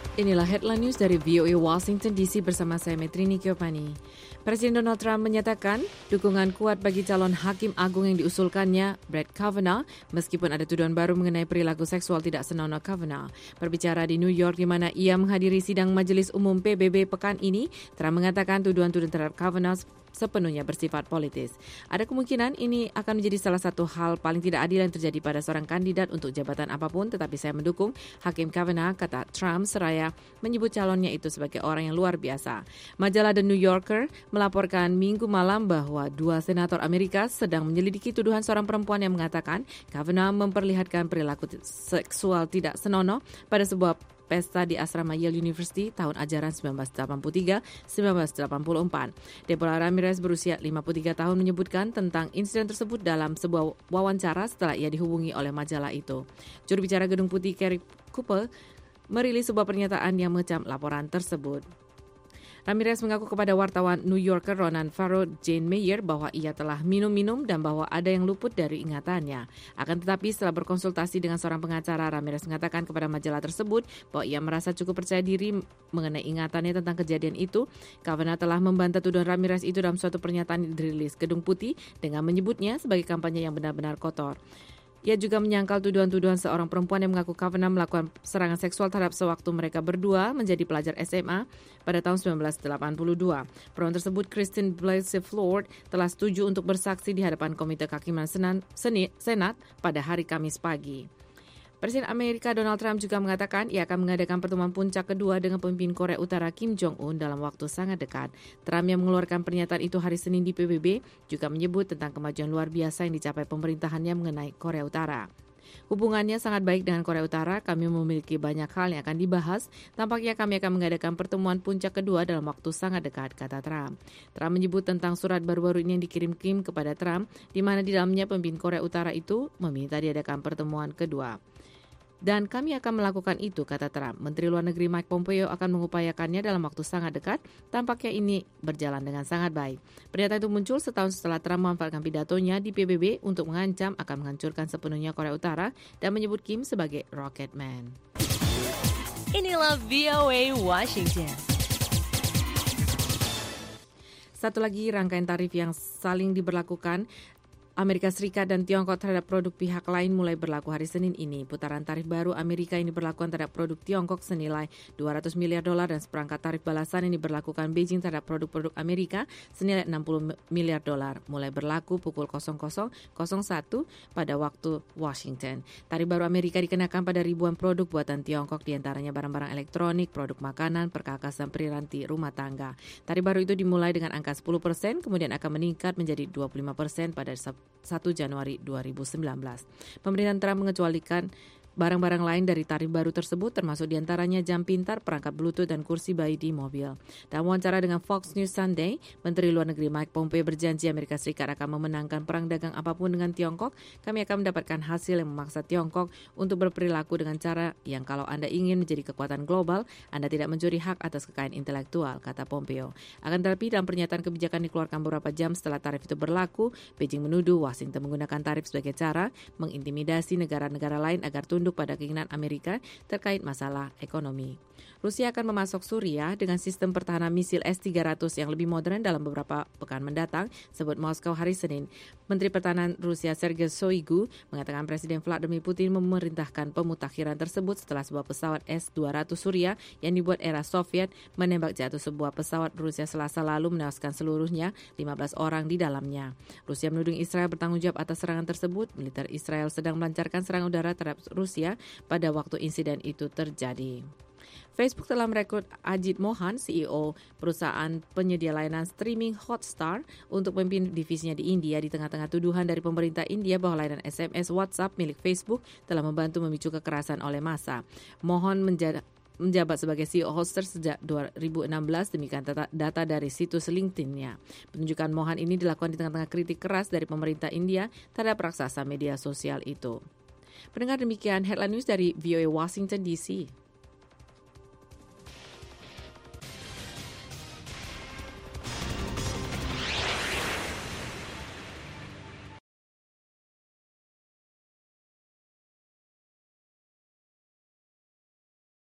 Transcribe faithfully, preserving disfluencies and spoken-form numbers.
Inilah headline news dari V O A Washington D C bersama saya Metrini Kiopani. Presiden Donald Trump menyatakan dukungan kuat bagi calon hakim agung yang diusulkannya, Brett Kavanaugh, meskipun ada tuduhan baru mengenai perilaku seksual tidak senonoh Kavanaugh. Berbicara di New York di mana ia menghadiri sidang Majelis Umum P B B pekan ini, Trump mengatakan tuduhan-tuduhan terhadap Kavanaugh sepenuhnya bersifat politis. Ada kemungkinan ini akan menjadi salah satu hal paling tidak adil yang terjadi pada seorang kandidat untuk jabatan apapun, tetapi saya mendukung Hakim Kavanaugh, kata Trump seraya menyebut calonnya itu sebagai orang yang luar biasa. Majalah The New Yorker melaporkan minggu malam bahwa dua senator Amerika sedang menyelidiki tuduhan seorang perempuan yang mengatakan Kavanaugh memperlihatkan perilaku seksual tidak senonoh pada sebuah pesta di asrama Yale University tahun ajaran sembilan belas delapan puluh tiga sembilan belas delapan puluh empat. Deborah Ramirez berusia lima puluh tiga tahun menyebutkan tentang insiden tersebut dalam sebuah wawancara setelah ia dihubungi oleh majalah itu. Juru bicara Gedung Putih Kerry Cooper merilis sebuah pernyataan yang mengecam laporan tersebut. Ramirez mengaku kepada wartawan New Yorker Ronan Farrow Jane Mayer bahwa ia telah minum-minum dan bahwa ada yang luput dari ingatannya. Akan tetapi setelah berkonsultasi dengan seorang pengacara, Ramirez mengatakan kepada majalah tersebut bahwa ia merasa cukup percaya diri mengenai ingatannya tentang kejadian itu. Kavanaugh telah membantah tuduhan Ramirez itu dalam suatu pernyataan yang dirilis Gedung Putih dengan menyebutnya sebagai kampanye yang benar-benar kotor. Ia juga menyangkal tuduhan-tuduhan seorang perempuan yang mengaku Kavanaugh melakukan serangan seksual terhadap sewaktu mereka berdua menjadi pelajar S M A pada tahun sembilan belas delapan puluh dua. Perempuan tersebut, Christine Blasey Ford, telah setuju untuk bersaksi di hadapan Komite Kehakiman Senat pada hari Kamis pagi. Presiden Amerika Donald Trump juga mengatakan ia akan mengadakan pertemuan puncak kedua dengan pemimpin Korea Utara Kim Jong-un dalam waktu sangat dekat. Trump yang mengeluarkan pernyataan itu hari Senin di P B B juga menyebut tentang kemajuan luar biasa yang dicapai pemerintahannya mengenai Korea Utara. Hubungannya sangat baik dengan Korea Utara, kami memiliki banyak hal yang akan dibahas. Tampaknya kami akan mengadakan pertemuan puncak kedua dalam waktu sangat dekat, kata Trump. Trump menyebut tentang surat baru-baru ini yang dikirim Kim kepada Trump, di mana di dalamnya pemimpin Korea Utara itu meminta diadakan pertemuan kedua. Dan kami akan melakukan itu, kata Trump. Menteri Luar Negeri Mike Pompeo akan mengupayakannya dalam waktu sangat dekat. Tampaknya ini berjalan dengan sangat baik. Pernyataan itu muncul setahun setelah Trump memanfaatkan pidatonya di P B B untuk mengancam akan menghancurkan sepenuhnya Korea Utara dan menyebut Kim sebagai Rocket Man. Inilah V O A Washington. Satu lagi rangkaian tarif yang saling diberlakukan Amerika Serikat dan Tiongkok terhadap produk pihak lain mulai berlaku hari Senin ini. Putaran tarif baru Amerika ini diberlakukan terhadap produk Tiongkok senilai dua ratus miliar dolar dan seperangkat tarif balasan ini diberlakukan Beijing terhadap produk-produk Amerika senilai enam puluh miliar dolar. Mulai berlaku pukul satu pada waktu Washington. Tarif baru Amerika dikenakan pada ribuan produk buatan Tiongkok, diantaranya barang-barang elektronik, produk makanan, perkakas, dan piranti rumah tangga. Tarif baru itu dimulai dengan angka sepuluh persen, kemudian akan meningkat menjadi dua puluh lima persen pada satu Januari dua ribu sembilan belas. Pemerintahan Trump mengecualikan barang-barang lain dari tarif baru tersebut, termasuk diantaranya jam pintar, perangkat Bluetooth, dan kursi bayi di mobil. Dalam wawancara dengan Fox News Sunday, Menteri Luar Negeri Mike Pompeo berjanji Amerika Serikat akan memenangkan perang dagang apapun dengan Tiongkok. Kami akan mendapatkan hasil yang memaksa Tiongkok untuk berperilaku dengan cara yang kalau Anda ingin menjadi kekuatan global, Anda tidak mencuri hak atas kekayaan intelektual, kata Pompeo. Akan tetapi dalam pernyataan kebijakan dikeluarkan beberapa jam setelah tarif itu berlaku, Beijing menuduh Washington menggunakan tarif sebagai cara mengintimidasi negara-negara lain agar tunduk pada keinginan Amerika terkait masalah ekonomi. Rusia akan memasok Suriah dengan sistem pertahanan misil S tiga ratus yang lebih modern dalam beberapa pekan mendatang, sebut Moskow hari Senin. Menteri Pertahanan Rusia Sergei Shoigu mengatakan Presiden Vladimir Putin memerintahkan pemutakhiran tersebut setelah sebuah pesawat S dua ratus Suriah yang dibuat era Soviet menembak jatuh sebuah pesawat Rusia Selasa lalu menewaskan seluruhnya lima belas orang di dalamnya. Rusia menuding Israel bertanggung jawab atas serangan tersebut. Militer Israel sedang melancarkan serangan udara terhadap Rusia pada waktu insiden itu terjadi. Facebook telah merekrut Ajit Mohan, C E O perusahaan penyedia layanan streaming Hotstar, untuk memimpin divisinya di India di tengah-tengah tuduhan dari pemerintah India bahwa layanan S M S WhatsApp milik Facebook telah membantu memicu kekerasan oleh massa. Mohan menjadi menjabat sebagai C E O Hotstar sejak dua ribu enam belas, demikian data, data dari situs LinkedIn-nya. Penunjukan Mohan ini dilakukan di tengah-tengah kritik keras dari pemerintah India terhadap raksasa media sosial itu. Pendengar, demikian headline news dari V O A Washington D C.